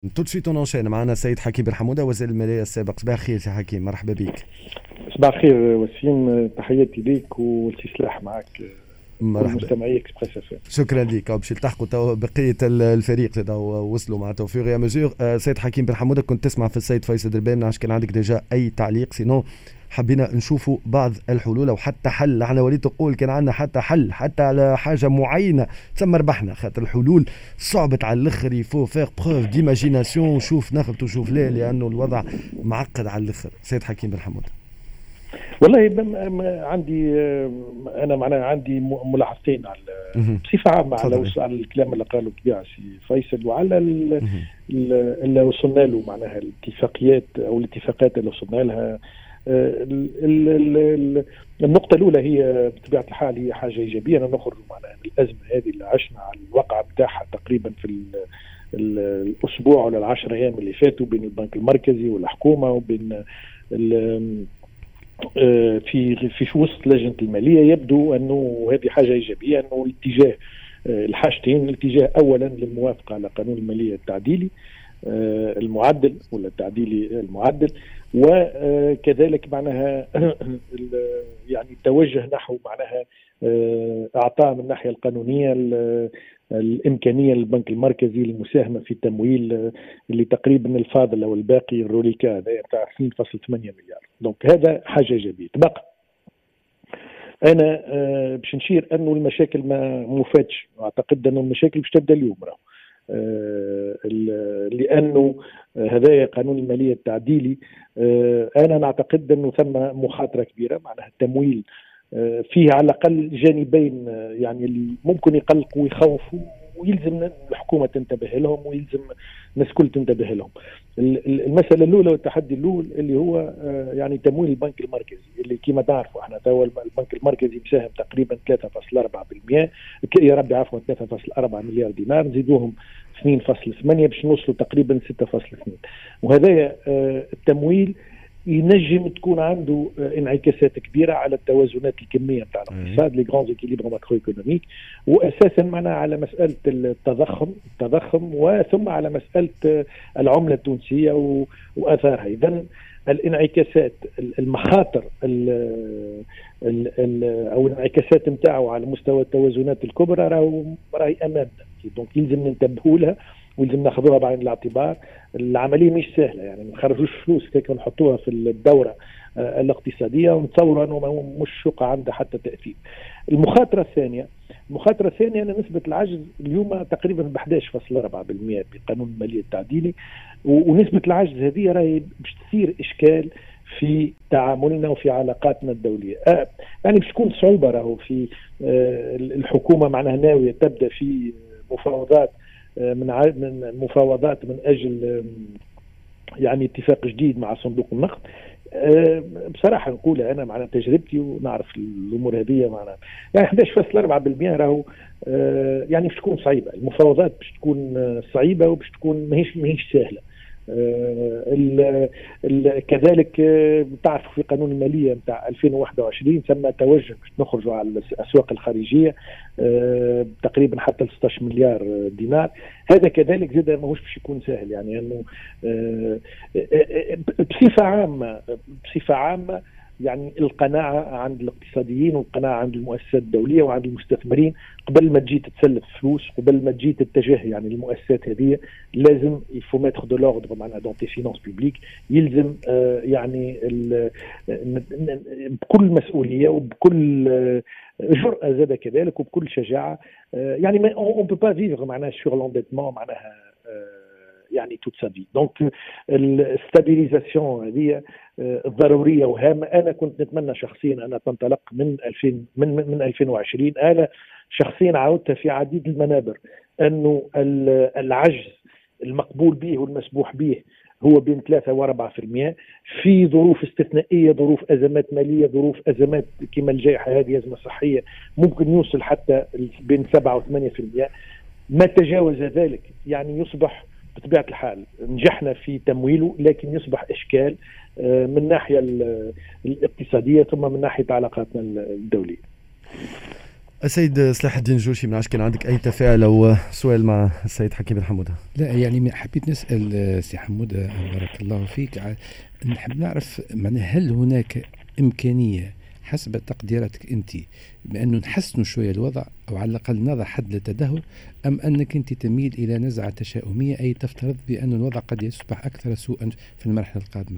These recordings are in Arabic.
tout de suite on enchaîne معنا السيد حكيم بن حمودة وزير المالية السابق. صباح الخير سي حكيم، مرحبا بك. صباح الخير وسيم، تحياتي ليك والسي سلاح معك مرحبا، والمستمعي اكسبريس اف ام. شكرا لك. باش يلتحقوا تو بقيه الفريق وصلوا مع توفيق يا مزور. سيد حكيم بن حمودة، كنت تسمع في السيد فيصل دربان، عاش كان عندك ديجا اي تعليق؟ سينو حبينا نشوفوا بعض الحلول او حتى حل. احنا وليت تقول كان عندنا حتى حل حتى على حاجه معينه تسمى ربحنا، خاطر الحلول صعبت على الاخر. يفو فيغ بروف ديماجيناسيون، شوف نخبط وشوف لا، لانه الوضع معقد على الاخر. سيد حكيم بن حمودة، والله عندي انا معناها عندي ملاحظتين على بصفه عامه على الكلام اللي قاله طبيعه سي فيصل، وعلى اللي وصلنا له معناها الاتفاقيات او الاتفاقات اللي وصلنا لها. النقطة الأولى هي بطبيعة الحال هي حاجة إيجابية، أنا نخرج معناها الأزمة هذه اللي عشنا على الواقع بتاعها تقريبا في الأسبوع ولا 10 أيام اللي فاتوا بين البنك المركزي والحكومة وبين في وسط لجنة المالية. يبدو أنه هذه حاجة إيجابية، أنه الاتجاه الحاجتين، الاتجاه أولا للموافقة على قانون المالية التعديلي المعدل ولا التعديلي المعدل، وكذلك معناها يعني التوجه نحو معناها اعطاء من الناحيه القانونيه الامكانيه للبنك المركزي للمساهمه في التمويل اللي تقريبا الفاضل او الباقي الروليكا هذا بتاع 2.8 مليار. دونك هذا حاجه ايجابيه. تبقى انا باش نشير انه المشاكل ما مفاتش، اعتقد انه المشاكل باش تبدا اليوم راهو، لأنه هذا قانون المالية التعديلي. أنا نعتقد أنه ثم مخاطرة كبيرة، معناها التمويل فيه على الأقل جانبين يعني اللي ممكن يقلقوا ويخوفوا، ويلزم الحكومة تنتبه لهم ويلزم الناس كل تنتبه لهم. المسألة الأولى والتحدي الأول اللي هو يعني تمويل البنك المركزي، اللي كما تعرفوا احنا توا البنك المركزي مساهم تقريبا 3.4%، يا ربي عفوا 3.4 مليار دينار، نزيدوهم 2.8 باش نوصلوا تقريبا 6.2. وهذا التمويل ينجم تكون عنده انعكاسات كبيره على التوازنات الكميه نتاع الاقتصاد، لي غران اكيليبر ماكرو ايكونوميك، واساسا معناها على مساله التضخم وثم على مساله العمله التونسيه واثارها. اذا الانعكاسات المخاطر او الانعكاسات نتاعو على مستوى التوازنات الكبرى راهي امامنا، دونك يلزم ننتبهوا لها ويلزم ناخذوها بعين الاعتبار. العمليه مش سهله، يعني ما نخرجوش فلوس كيف نحطوها في الدوره الاقتصاديه ونتصور انه مش شقه عندها حتى تاثير. المخاطره الثانيه أن نسبة العجز اليوم تقريبا ب 11.4% بقانون المالية التعديلي، ونسبة العجز هذه راهي باش تصير إشكال في تعاملنا وفي علاقاتنا الدولية. يعني باش تكون صعوبة راهو في الحكومة معناها ناوية تبدأ في مفاوضات من أجل يعني اتفاق جديد مع صندوق النقد. بصراحة نقول أنا مع تجربتي ونعرف الأمور هذه معناها يعني 11.4% راهو يعني باش تكون صعيبة، المفاوضات باش تكون صعيبة وباش تكون ماهيش سهلة. كذلك تعرفوا في قانون المالية نتاع 2021 ثم توجه باش نخرجوا على الأسواق الخارجية تقريبا حتى 16 مليار دينار. هذا كذلك زاد ماهوش باش يكون سهل، يعني أنه بصفة عامة يعني القناعة عند الاقتصاديين والقناعة عند المؤسسات الدولية وعند المستثمرين قبل ما تجي تتسلف فلوس، قبل ما تجي تتجه يعني المؤسسات هذه لازم يفو ماتر دو لوردر معنا دون تي فينانس بوبليك، يلزم يعني بكل مسؤولية وبكل جرأة زاد كذلك وبكل شجاعة. يعني ما on peut pas vivre معناها sur l'endettement معناها يعني توت سافي. دونك الستابيليزاسيون هذه ضروريه وهامه. انا كنت نتمنى شخصيا انها تنطلق من 2020. انا شخصيا عاودتها في عديد المنابر انه العجز المقبول به والمسموح به هو بين 3 و4% في ظروف استثنائيه، ظروف ازمات ماليه، ظروف ازمات كما الجائحه هذه ازمه صحيه ممكن يوصل حتى بين 7 و8%. ما تجاوز ذلك يعني يصبح بطبيعة الحال نجحنا في تمويله، لكن يصبح إشكال من الناحية الاقتصادية ثم من ناحية علاقاتنا الدولية. السيد صلاح الدين الجوشي، من كان عندك أي تفاعل أو سؤال مع السيد حكيم بن حمودة؟ لا يعني حبيت نسأل سي حمودة بارك الله فيك، نحب نعرف معناها هل هناك إمكانية حسب تقديراتك أنت بأنه نحسنوا شوية الوضع أو على الأقل نضع حد للتدهور، أم أنك أنت تميل إلى نزعة تشاؤمية أي تفترض بأن الوضع قد يصبح أكثر سوءا في المرحلة القادمة؟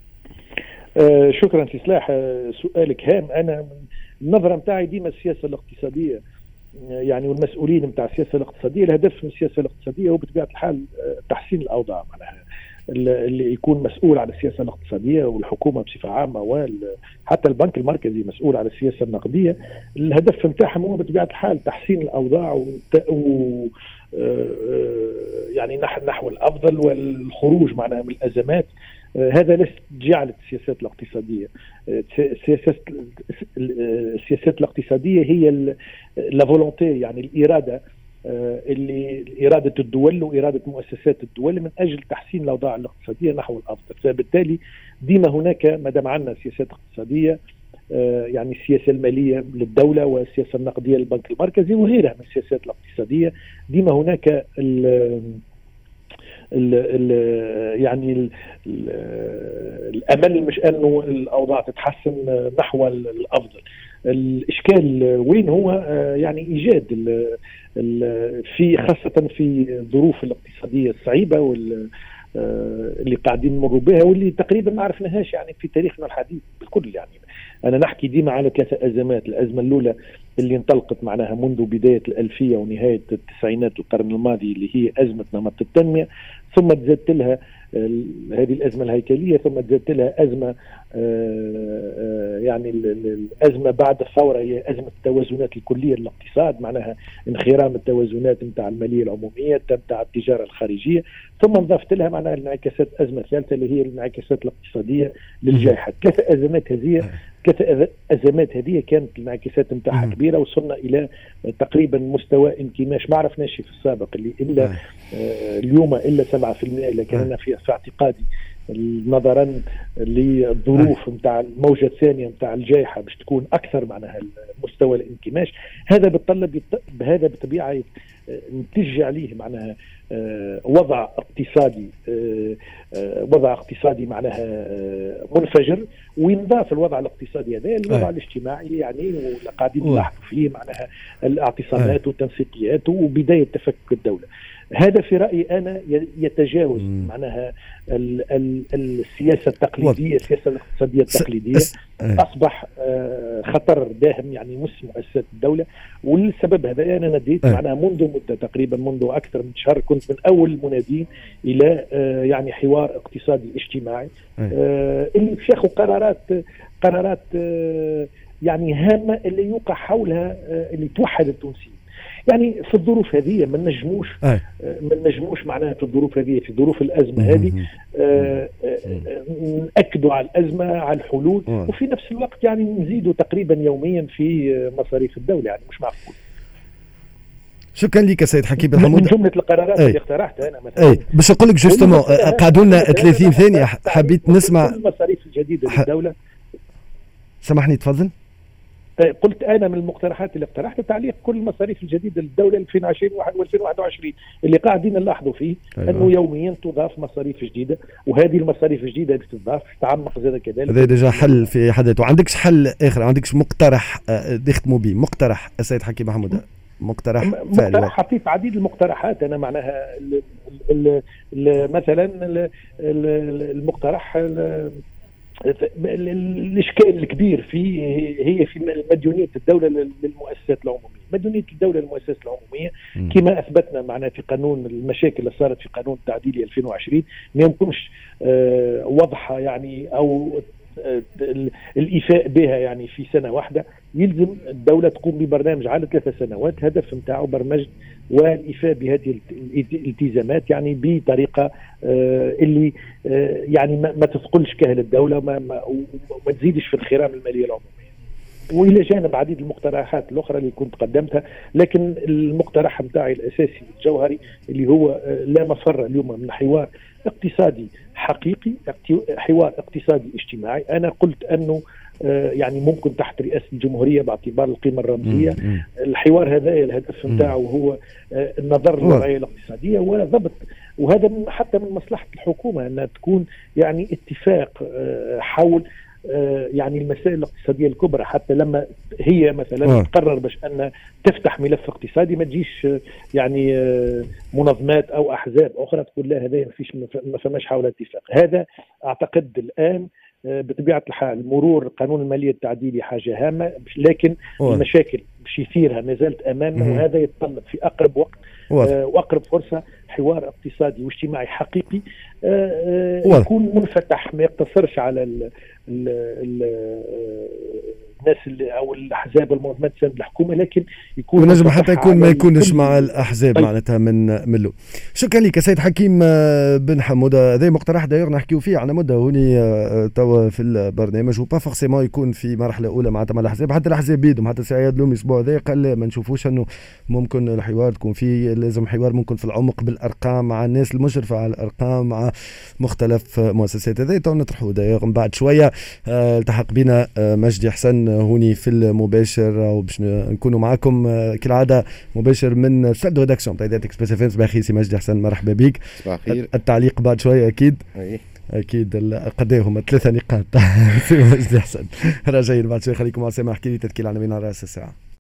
شكرا سي صلاح، سؤالك هام. أنا النظرة متاعي ديما السياسة الاقتصادية يعني والمسؤولين متاع السياسة الاقتصادية، الهدف من السياسة الاقتصادية هو بطبيعة الحال تحسين الأوضاع. معناها اللي يكون مسؤول على السياسة الاقتصادية والحكومة بصفة عامة وحتى البنك المركزي مسؤول على السياسة النقدية، الهدف متاعهم هو بطبيعة الحال تحسين الأوضاع يعني نحو الأفضل والخروج معناها من الأزمات. هذا ليس جعلت السياسات الاقتصادية. السياسات الاقتصادية هي لا فولونتي، يعني الإرادة، اللي إرادة الدول وإرادة مؤسسات الدول من أجل تحسين الأوضاع الاقتصادية نحو الأفضل. فبالتالي ديما هناك ما دام عندنا سياسات اقتصادية، يعني السياسة المالية للدولة والسياسة النقدية للبنك المركزي وغيرها من السياسات الاقتصادية، ديما هناك يعني الأمل مش أنه الأوضاع تتحسن نحو الأفضل. الإشكال وين هو؟ يعني إيجاد في خاصة في الظروف الاقتصادية الصعيبة اللي قاعدين نمر بها واللي تقريبا ما عرفناهاش يعني في تاريخنا الحديث بالكل. يعني أنا نحكي ديما على 3 أزمات. الأزمة الأولى اللي انطلقت معناها منذ بداية الألفية ونهاية التسعينات القرن الماضي، اللي هي أزمة نمط التنمية، ثم تزادت لها هذه الأزمة الهيكلية، ثم تزادت لها أزمة يعني الأزمة بعد الثورة هي أزمة التوازنات الكلية للاقتصاد، معناها انخرام التوازنات نتاع المالية العمومية نتاع التجارة الخارجية، ثم نضافت لها معناها الانعكاسات أزمة ثالثة اللي هي الانعكاسات الاقتصادية للجائحة. 3 أزمات هذه كانت الانعكاسات نتاعها كبيرة، وصلنا إلى تقريبا مستوى انكماش ما عرفناش في السابق اللي إلا اليوم إلا 7%، لكن أنا في اعتقادي نظرا للظروف نتاع الموجة الثانية نتاع الجائحة باش تكون أكثر معناها مستوى الانكماش. هذا بتطلب بهذا بطبيعة نتج عليه معناها وضع اقتصادي معناها منفجر، وينضاف الوضع الاقتصادي هذا الوضع الاجتماعي يعني وقاعدين نلاحظوا فيه معناها الاعتصامات والتنسيقيات وبداية تفكك الدولة. هذا في رأيي أنا يتجاوز معناها السياسة التقليدية، السياسة الاقتصادية التقليدية أصبح خطر داهم يعني مس مؤسسات الدولة. والسبب هذا أنا نديت معناها منذ مدة تقريبا منذ أكثر من شهر كنت من أول المنادين إلى يعني حوار اقتصادي اجتماعي اللي ياخذ قرارات يعني هامة اللي يوقع حولها اللي توحد التونسيين. يعني في الظروف هذه ما نجموش معناها في الظروف هذه في ظروف الأزمة هذه نأكدوا على الأزمة على الحلول وفي نفس الوقت يعني نزيدوا تقريبا يوميا في مصاريف الدولة، يعني مش معقول. شكرا لك سيد حكيم بن حمودة. من جملة القرارات اللي اقترحتها أنا مثلا باش نقول لك جوستومون قعدوا لنا 30 ثانية حبيت نسمع المصاريف الجديدة للدولة. سامحني تفضل. قلت أنا من المقترحات اللي اقترحت تعليق كل المصاريف الجديدة للدولة 2020 و2021 اللي قاعدين نلاحظوا فيه أنه يوميا تضاف مصاريف جديدة، وهذه المصاريف الجديدة اللي تضاف تعمق زي كذلك. هذا ديجا حل في حد ذاته. عندكش حل آخر؟ عندكش مقترح نختموا به؟ مقترح السيد حكيم بن حمودة، مقترح حطيت عديد المقترحات أنا معناها مثلا المقترح الإشكال الكبير فيه هي في مديونية الدولة للمؤسسات العمومية. مديونية الدولة للمؤسسات العمومية كما أثبتنا معنا في قانون المشاكل اللي صارت في قانون التعديلي 2020 ما يمكنش وضعها يعني أو الإيفاء بها يعني في سنة واحدة. يلزم الدولة تقوم ببرنامج على 3 سنوات هدف نتاعو برمج والإيفاء بهذه الالتزامات يعني بطريقة اللي يعني ما تثقلش كاهل الدولة وما تزيدش في الخرام المالية العمومية. وإلى جانب عديد المقترحات الأخرى اللي كنت قدمتها، لكن المقترح متاعي الأساسي الجوهري اللي هو لا مفر اليوم من حوار اقتصادي حقيقي، حوار اقتصادي اجتماعي. أنا قلت أنه يعني ممكن تحت رئاسة الجمهورية باعتبار القيمة الرمزية. الحوار هذا الهدف نتاعه هو النظر للوضعية الاقتصادية وضبط، وهذا حتى من مصلحة الحكومة أنها تكون يعني اتفاق حول يعني المسائل الاقتصادية الكبرى، حتى لما هي مثلا تقرر باش أن تفتح ملف اقتصادي ما تجيش يعني منظمات أو أحزاب أخرى تقول لا هذا ما فماش حول اتفاق. هذا أعتقد الآن بطبيعة الحال مرور قانون المالية التعديلي حاجة هامة، لكن المشاكل باش يثيرها ما زالت أمامنا، وهذا يتطلب في أقرب وقت وأقرب فرصة حوار اقتصادي واجتماعي حقيقي يكون منفتح، ما يقتصرش على الناس او الاحزاب والمنظمات تساند الحكومه، لكن يكون ونجم حتى يكون ما يكونش مع الاحزاب. طيب. معناتها من له. شكرا لك سيد حكيم بن حموده. هذا مقترح داير نحكيو فيه على مده هوني توا في البرنامج، وبا فورسيمون يكون في مرحله اولى معناتها مع الاحزاب، حتى الاحزاب بيدهم. حتى سي عياد لومي الاسبوع هذا قال ما نشوفوش انه ممكن الحوار تكون فيه، لازم حوار ممكن في العمق بالارقام مع الناس المشرفه على الارقام مع مختلف مؤسسات. هذا تو نطرحوا داير من بعد شويه. التحق بنا مجدي حسن هوني في المباشر، وباش نكونوا معكم كالعاده مباشر من سد ريداكسيون تاع ذات اكسبريس اف ام. صباح الخير سي مجدي حسن، مرحبا بك. صباح الخير. التعليق بعد شويه اكيد. اكيد قداهم 3 نقاط سي مجدي حسن. راجعين بعد شويه، خليكم مع سامح حكي لي تذكير على من راس الساعه.